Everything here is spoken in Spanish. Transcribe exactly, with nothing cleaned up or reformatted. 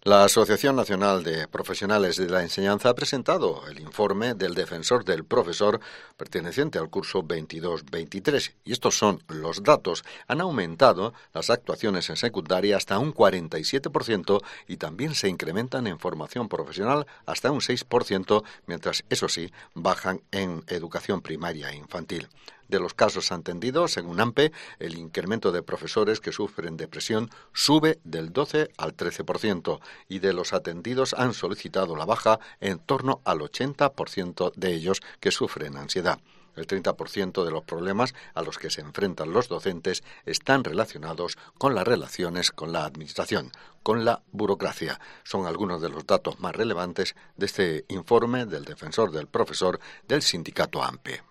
La Asociación Nacional de Profesionales de la Enseñanza ha presentado el informe del Defensor del Profesor perteneciente al curso veintidós veintitrés. Y estos son los datos. Han aumentado las actuaciones en secundaria hasta un cuarenta y siete por ciento y también se incrementan en formación profesional hasta un seis por ciento, mientras, eso sí, bajan en educación primaria e infantil. De los casos atendidos, según AMPE, el incremento de profesores que sufren depresión sube del doce al trece por ciento y de los atendidos han solicitado la baja en torno al ochenta por ciento de ellos que sufren ansiedad. El treinta por ciento de los problemas a los que se enfrentan los docentes están relacionados con las relaciones con la administración, con la burocracia. Son algunos de los datos más relevantes de este informe del Defensor del Profesor del sindicato AMPE.